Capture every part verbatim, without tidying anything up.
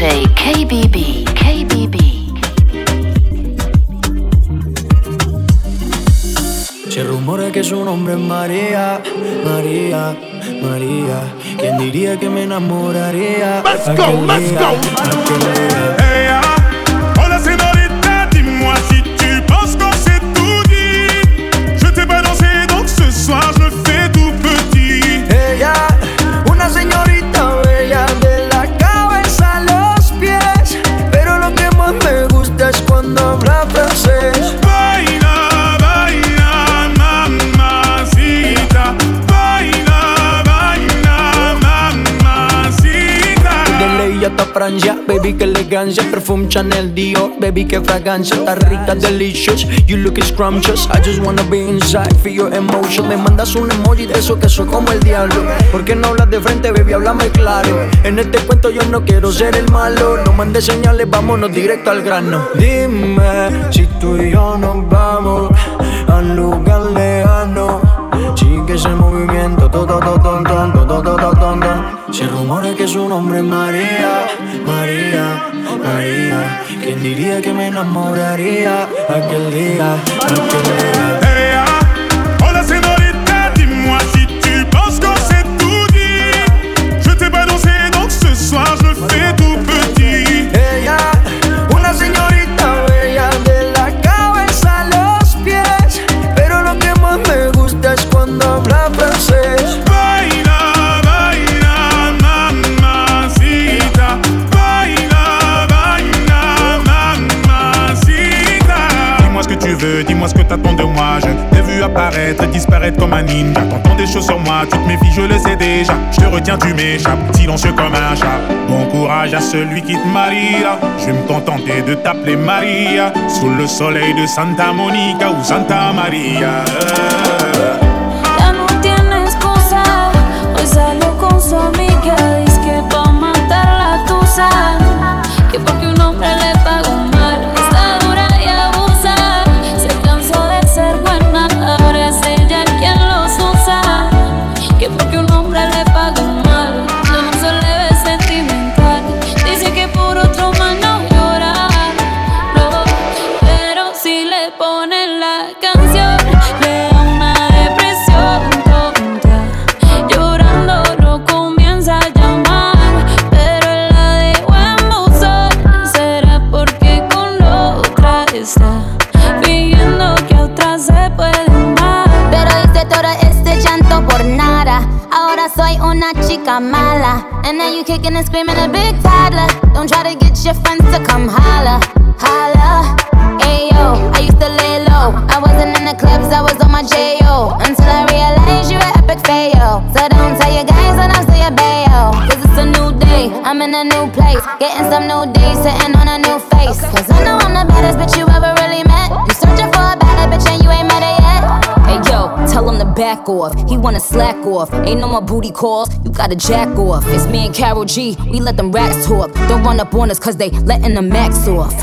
J K B B, K B B. Se rumora que su nombre es María, María, María. ¿Quién diría que me enamoraría? Let's go, let's go. Hey, ah, hola señorita, dis-moi si tu penses qu'on s'est tout dit. Je t'ai pas dansé donc ce soir je me fais tout petit. Ella, una señorita bella de la cabeza a los pies, pero lo que más me gusta es cuando habla francés. Baila, baila, mamacita. Baila, baila, mamacita. De ley hasta Francia, baby, que elegancia. Perfume Chanel, Dior, baby, que fragancia. Está rica, delicious, you look scrumptious. I just wanna be inside, feel your emotion. Me mandas un emoji de eso que soy como el diablo. ¿Por qué no hablas de frente, baby? Háblame claro. En este cuento yo no quiero ser el malo. No mandes señales, vámonos directo al grano. Dime si tú y yo nos vamos a un lugar lejano. Sigue ese movimiento, todo, todo, todo, todo, todo, todo, todo. Se rumora que su nombre es María, María, María. ¿Quién diría que me enamoraría aquel día, aquel día? Hey, ah, hola señorita, dis-moi si tu penses qu'on s'est tout dit. Je t'ai pas dansé donc ce soir je me fais tout petit. Ella, una señorita bella de la cabeza a los pies, pero lo que más me gusta es cuando habla francés. Baila, baila, mamacita. Baila, baila, mamacita. Dis-moi ce que tu veux, dis-moi ce que t'attends de moi. Je t'ai vu apparaître et disparaître comme un ninja. T'entends des choses sur moi, tu te méfies, je le sais déjà. Je te retiens, tu m'échappes, silencieux comme un chat. Bon courage à celui qui te mariera. Je vais me contenter de t'appeler Maria. Sous le soleil de Santa Monica ou Santa Maria. Ya no tiene excusa, hoy salió con su amiga. Dice que pa' matar la tusa, que porque un hombre le pagó mal, está dura y abusa. Se cansó de ser buena, ahora es ella quien los usa. Que porque un hombre le pagó mal, yo no se le ve sentimental. Dice que por otro más no llora, no, pero si le ponen la canción, le da una depresión tonta. Llorando no comienza a llamar, pero él la dejó en buzón. Será porque con la otra está fingiendo que a otra se puede amar. Pero hice todo este llanto por nada. Ahora soy una chica mala. And now you kicking and screaming a big toddler. Don't try to get your friends to come holla, holla. Ayo, I used to lay low. I wasn't in the clubs, I was on my J O. Until I realized you're an epic fail. So don't tell your guys when I'm still your bayo. Cause it's a new day, I'm in a new place. Getting some new days, sitting on a new face. Cause I know I'm the baddest bitch you ever really met. You searching for a better bitch and you ain't met her yet. Hey yo, tell him to back off. He wanna slack off. Ain't no more booty calls, you gotta jack off. It's me and Karol G, we let them rats talk. Don't run up on us cause they letting the max off.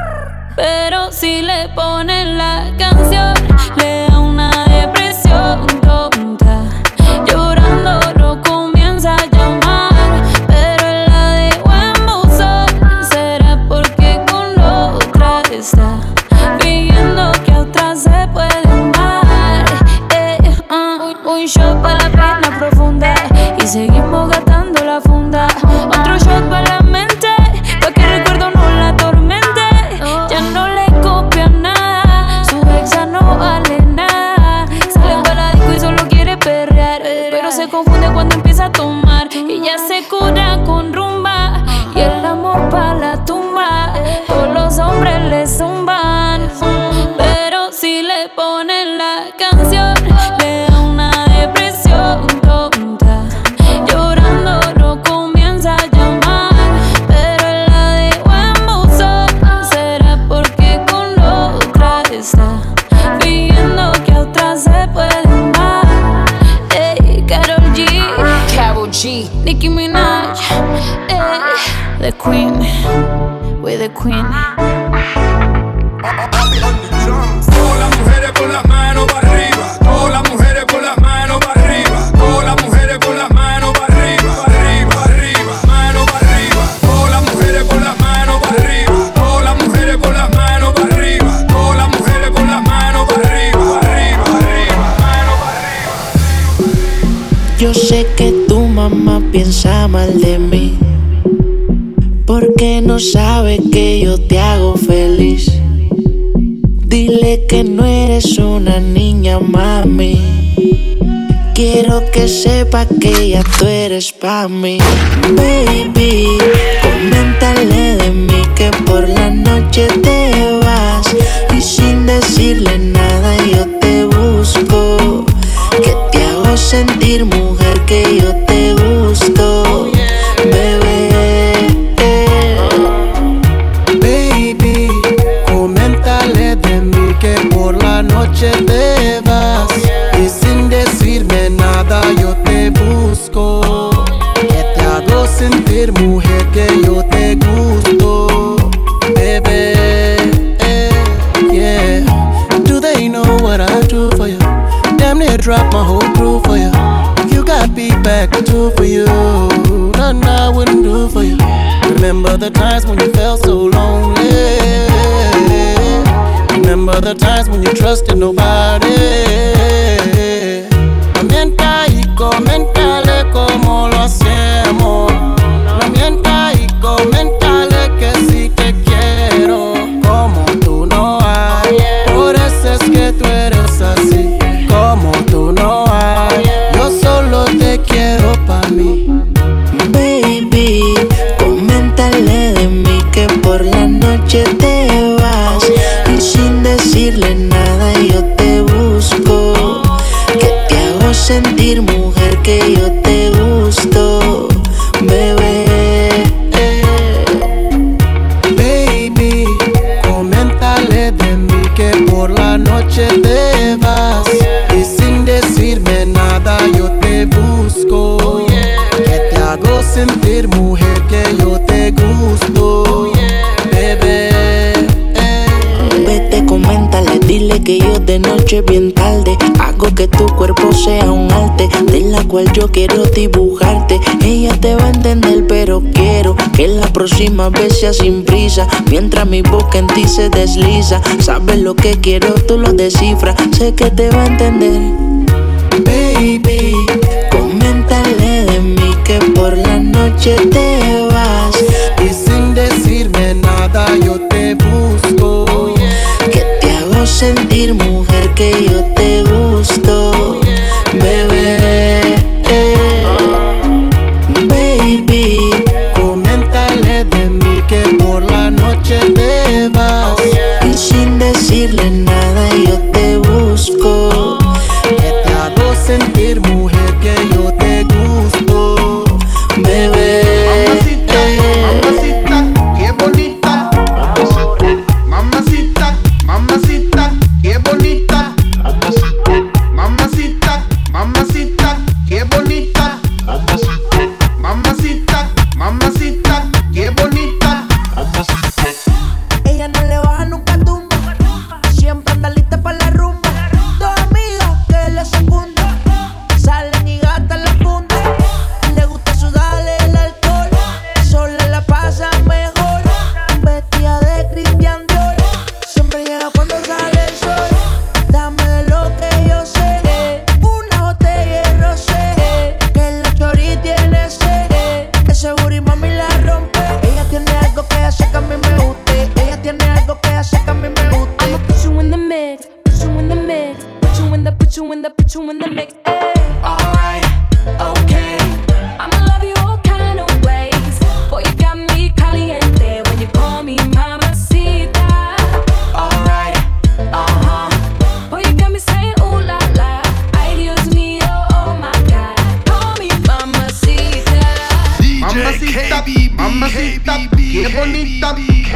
Pero si le ponen la canción, le da una depresión tonta. Llorando no comienza a llamar, pero él la dejó en buzón. Será porque con la otra está fingiendo que a otra se puede amar. Eh, uh, un shot para la pena profunda y seguimos gastando la funda. Otro shot para la mente, pa' que el recuerdo no la atormente. Ya no le copia nada, su ex ya no vale nada. Sale para la disco y solo quiere perrear, pero se confunde cuando empieza a tomar. Y ya se cura con rumba y el amor pa' la tumba. Todos los hombres le zumban, pero si le ponen la canción, le da una depresión tonta. Llorando no comienza a llamar, pero él la dejó en buzón. Será porque con la otra está fingiendo que a otra se puede amar. Ey, Karol G, Karol G, Nicki Minaj, ey, the queen, we're the queen. Todas las mujeres con las manos para arriba. Todas las mujeres con las manos para arriba. Todas las mujeres con las manos para arriba. Arriba, arriba, mano para arriba. Todas las mujeres con piensa mal de mí, porque no sabe que yo te hago feliz. Dile que no eres una niña, mami. Quiero que sepa que ya tú eres pa' mí. Baby, coméntale de mí que por la noche te vas y sin decirle nada yo te busco. Que te hago sentir mujer, que yo te gusto, bebé. Baby, coméntale de mí que por la noche te vas y sin decirme nada yo te busco. Que te hago sentir mujer, que yo te gusto, bebé. Yeah. Do they know what I do for you? Damn near drop my whole crew for you. You got beat back to do for you. Nothing I wouldn't do for you. Remember the times when you felt so lonely. Remember the times when you trusted nobody. No mientas y coméntale cómo lo hacemos. No mientas y coméntale que sí te quiero. Como tú no hay, por eso es que tú eres así. Como tú no hay, yo solo te quiero pa' mí. Baby, coméntale de mí que por la noche te vas y sin decirle nada yo te busco. Que te hago sentir mujer, que yo te gusto, bebé. Baby, coméntale de mí que por la noche te vas y sin decirme nada yo te busco. Que te hago sentir mujer, que yo te gusto, bebé. Vete, coméntale, dile que yo de noche bien tarde hago que tu cuerpo sea un arte, de la cual yo quiero dibujarte. Ella te va a entender, pero quiero que la próxima vez sea sin prisa, mientras mi boca en ti se desliza. Sabes lo que quiero, tú lo descifras, sé que te va a entender. Baby, coméntale de mí que por la noche te vas y sin decirme nada yo te busco. Que te hago sentir mujer, que yo te gusto, bebé. Baby, coméntale de mí que por la noche te vas y sin decirle nada yo te busco. Que te hago sentir mujer, que yo te gusto, bebé. Mamacita, mamacita, qué bonita. Mamacita, mamacita, qué bonita. Mamacita, mamacita, qué bonita. Mamacita, mamacita, qué bonita. Ella no le baja nunca tumba, siempre anda lista para la rumba. Dos amigas que le secundan, salen y gastan la funda. Le gusta sudarle el alcohol, sola la pasa mejor. Vestida de Christian Dior, siempre llega cuando sale el sol. Dame de lo que yo sé, una botella de rosé, que la chori tiene sed, que seguro y mami la rompe. Ella tiene algo que hace que a mí me guste, ella tiene algo que hace que a mí me guste. I'ma put you in the mix, put you in the mix, put you in the, put you in the, put you in the mix. Ay. Alright, okay. I'ma love you all kind of ways. Boy, you got me caliente when you call me mamacita. Alright, uh-huh. Boy, you got me saying ooh la la. Ay, Dios mío, oh my God. Call me mamacita. Mamacita, mamacita, qué bonita.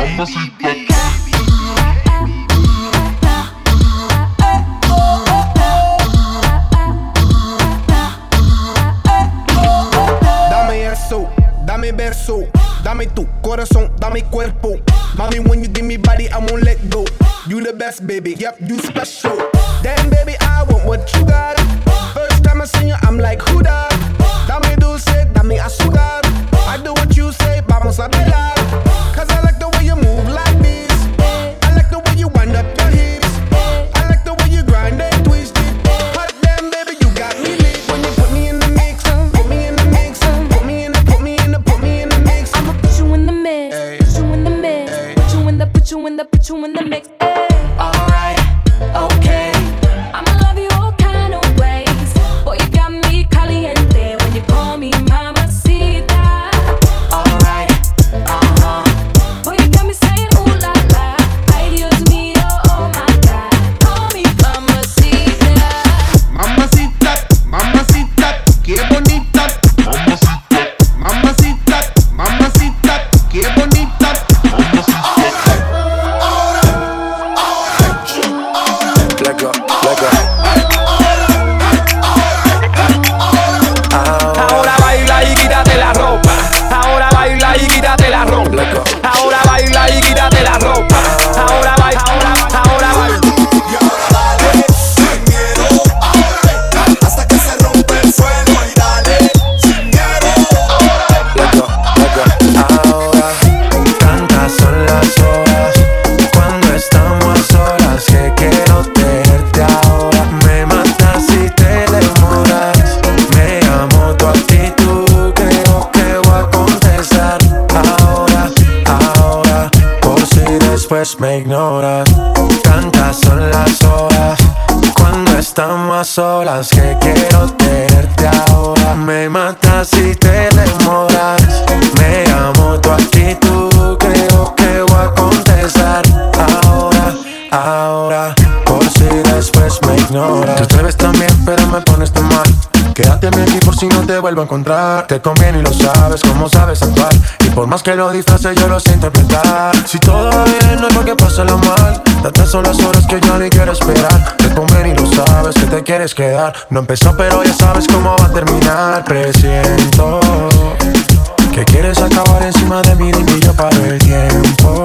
Dame eso, dame verso, dame tu corazón, dame cuerpo. Mommy, when you give me body, I won't let go. You the best, baby, yep, you special. Damn, baby, I want what you got. First time I see you, I'm like, who that? Dame dulce, dame azúcar. I do what you say, vamos a bailar. Cause I like the way you move like this. I like the way you wind up your hips. I like the way you grind and twist it. Hot damn, baby, you got me lit. When you put me in the mix, put me in the mix, put me me ignoras. Tantas son las horas cuando estamos a solas que quiero tenerte ahora. Me matas si te demoras. Me amo tu actitud, creo que voy a contestar ahora, ahora, por si después me ignoras. Te atreves también pero me pones tan mal. Quédate a mí aquí por si no te vuelvo a encontrar. Te conviene y lo sabes, como sabes actuar. Y por más que lo disfrace yo lo sé interpretar. Si todo va bien no es porque pasa lo mal. Tantas son las horas que yo ni quiero esperar. Te conviene y lo sabes que te quieres quedar. No empezó pero ya sabes cómo va a terminar. Presiento que quieres acabar encima de mí y yo paro el tiempo.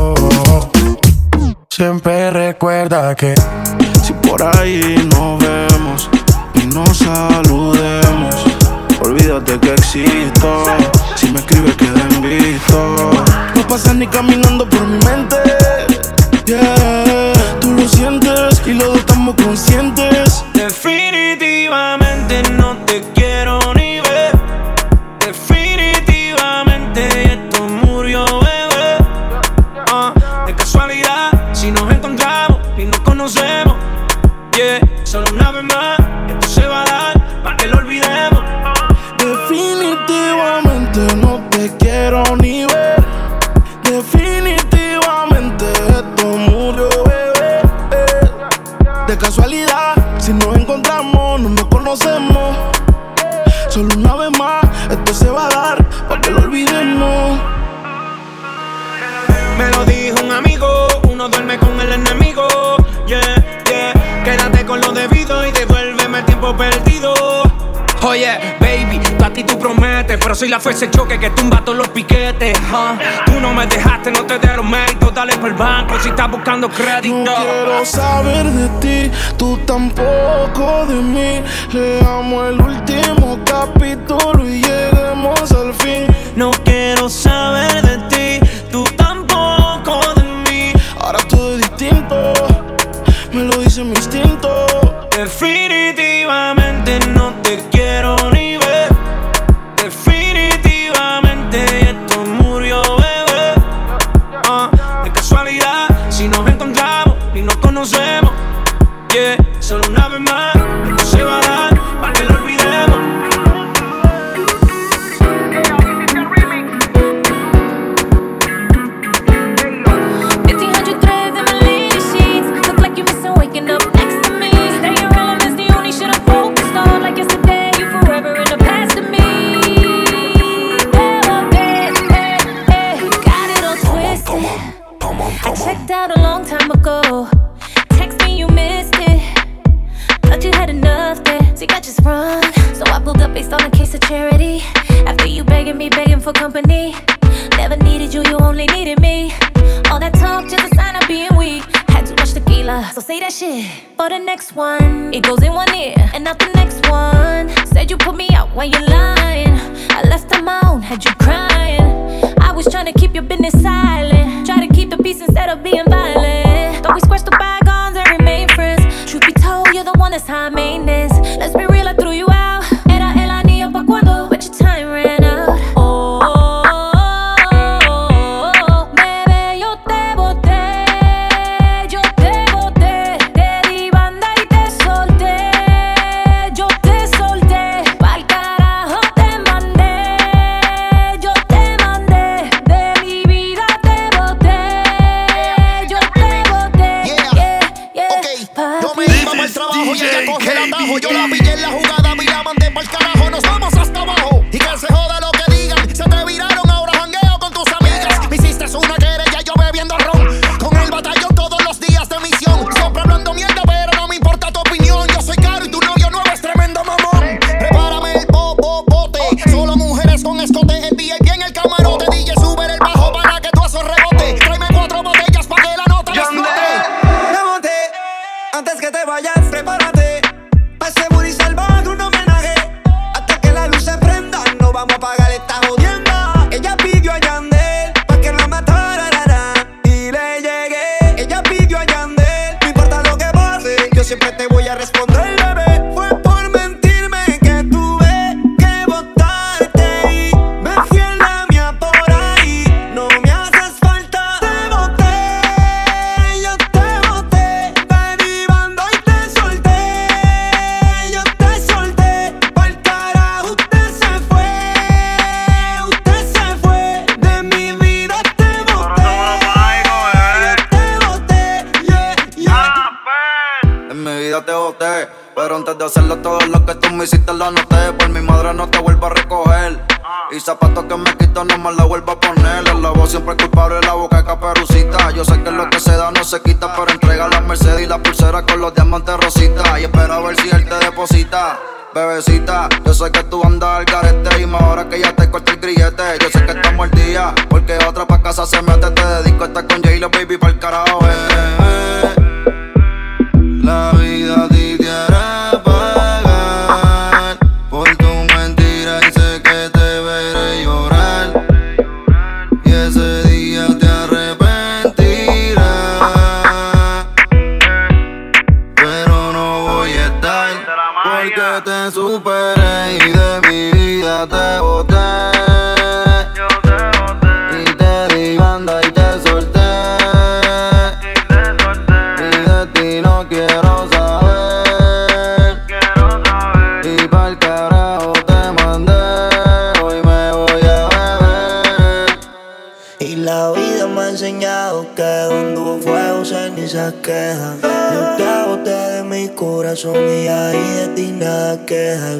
Siempre recuerda que si por ahí nos vemos y nos saludemos, olvídate que existo. Si me escribes queda en visto. No pasas ni caminando por mi mente, yeah. Tú lo sientes y los dos estamos conscientes. Definitivamente no te quiero ni ver. Definitivamente esto murió, bebé. uh, De casualidad, si nos encontramos y nos conocemos, yeah. Solo una vez más, esto se va a dar para que lo olvidemos. Definitivamente no te quiero ni ver. Definitivamente esto murió, bebé. De casualidad, si nos encontramos, no nos conocemos. Solo una vez más, esto se va a dar para que lo olvidemos. Me lo dijo un amigo, uno duerme con el enemigo, yeah, yeah. Quédate con lo debido y devuélveme el tiempo perdido. Oye, baby, tú a ti tú prometes, pero soy la fuerza de choque que tumba todos los piquetes, huh? Tú no me dejaste, no te dieron mérito, dale por el banco si estás buscando crédito. No quiero saber de ti, tú tampoco de mí. Leamos el último capítulo y lleguemos al fin. No quiero saber de ti, tú tampoco de mí. Ahora todo es distinto, me lo dice mi instinto. Definitivamente no te quiero ni ver. Definitivamente esto murió, bebé. uh, De casualidad, si nos encontramos y nos conocemos, yeah. Solo una vez más, esto se va a dar para que lo olvidemos. fifteen hundred threads in my lady sheets. Look like you're missing waking up next to me. Staying relevant is the only shit I'm focused on. Like yesterday, you forever in the past to me. Got it all twisted. I checked out a long time ago. Text me, you missed it. Thought you had enough there, so you got just run. So I pulled up based on a case of charity. After you begging me, begging for company. Never needed you, you only needed me. All that talk, just a sign of being weak. Had too much tequila, so say that shit. For the next one, it goes in one ear and out the next one. Said you put me out while you're lying. I left them out, had you crying. I was trying to keep your business silent. Try to keep the peace instead of being violent. Thought we squashed the bygones and remain friends. Truth be told, you're the one that's high maintenance. Let's be real, I threw you out. Era el anillo pa' cuando, but your time ran out. Oh, bebé, yo te boté, yo te boté. Te di banda y te solté, yo te solté. Pa'l carajo te mandé, yo te mandé. De mi vida te boté, yo te boté. Yeah, yeah, okay. Yo me iba pa'l trabajo y ella coge el atajo. Yo la pillé en la jugada y la mandé pa'l carajo. Nos vamos hasta abajo y que se joda lo que digan. Se te viraron, ahora jangueo con tus amigas. Me hiciste una querella, yo bebiendo ron. Con el batallón todos los días de misión. Siempre hablando mierda, pero no me importa tu opinión. Yo soy caro y tu novio nuevo es tremendo mamón. Prepárame el bobo bote. Solo mujeres con escote. El D J bien el camarote. D J sube el bajo para que tú eso rebote. Tráeme cuatro botellas para que la nota explote. Me monté, antes que te vayas, prepárate. Pa' ese booty salvaje un homenaje. Hasta que la luz se prenda, no vamos a pagar esta jodienda. Ella pidió a Yandel pa' que la matara, ra, ra, y le llegué. Ella pidió a Yandel, no importa lo que pase, yo siempre te voy a responder, bebé. Fue por mentirme que tuve que botarte y me fui en la mía por ahí. No me haces falta, te boté, Pero antes de hacerlo todo lo que tú me hiciste lo anoté. Por mi madre no te vuelvo a recoger. Y zapatos que me quito no me la vuelvo a poner. El lobo siempre es culpable, la boca es caperucita. Yo sé que lo que se da no se quita, pero entrega la Mercedes y la pulsera con los diamantes rosita. Y espera a ver si él te deposita. Bebecita, yo sé que tú andas al garete y más ahora que ya te corté el grillete. Yo sé que estamos al día, porque otra pa' casa se mete. Te dedico a estar con J-Lo, baby, pa'l carajo, eh. La vida a ti quiere pagar por tu mentira y sé que te veré llorar. Y ese día te arrepentirás, pero no voy a estar porque te superé y de mi vida te boté. Y te di banda y te solté. Y de ti no quiero saber. Y pa'l carajo te mandé. Hoy me voy a beber. Y la vida me ha enseñado que donde hubo fuego cenizas quedan. Yo te boté de mi corazón y ahí de ti nada queda.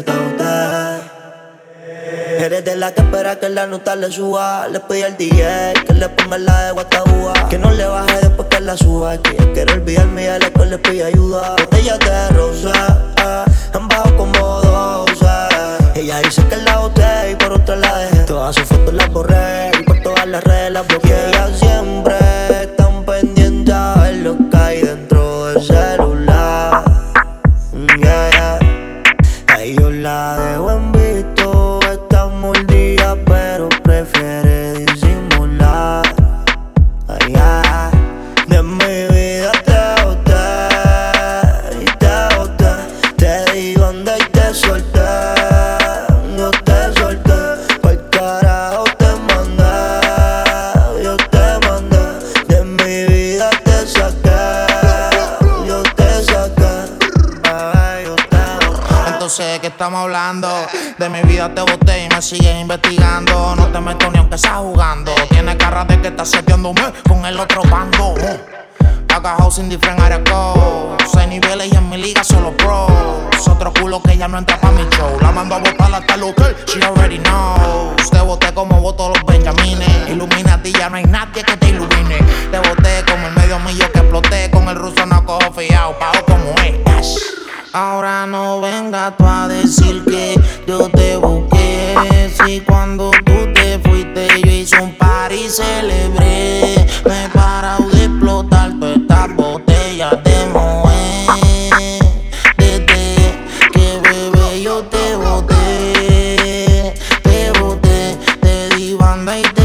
Eres de la que espera que la nota le suba. Le pedí al D J que le ponga la de Guatabúa, que no le baje después que la suba. Que ella quiere olvidarme y a la que le pide ayuda. Botellas de rosa, han bajado como doce. Ella dice que la boté y por otra la dejé. Todas sus fotos las borré y por todas las redes las bloqueé. Ella siempre están pendientes a ver lo que hay dentro del celular. Yeah, yeah. Ahí yo la dejo en visto. Está mordida pero prefiere disimular. Ay, ay. De mi vida te boté y te boté. Te di banda y te solté. Yo te solté. Pa'l carajo te mandé. Yo te mandé. De mi vida te saqué. Yo te saqué. Ay, yo te boté. Entonces, ¿de qué estamos hablando? De mi vida te boté y me sigues investigando. No te meto ni aunque estás jugando. Tienes cara de que estás seteándome con el otro bando. Cagajao sin diferenciar co. Seis niveles y en mi liga solo pros. Otro culo que ya no entra pa' mi show. La mando a botar hasta lo que she already knows. Te boté como voto los benjamines. Illuminati, ya no hay nadie que te ilumine. Te boté como el medio millo que exploté. Con el ruso no cojo fiao, pago como es. Ahora no vengas tú a decir que yo te busqué. Si cuando tú te fuiste yo hice un party y celebré. Me he parado de explotar todas estas botellas de Moe. Desde que bebé yo te boté. Te boté, te di banda y te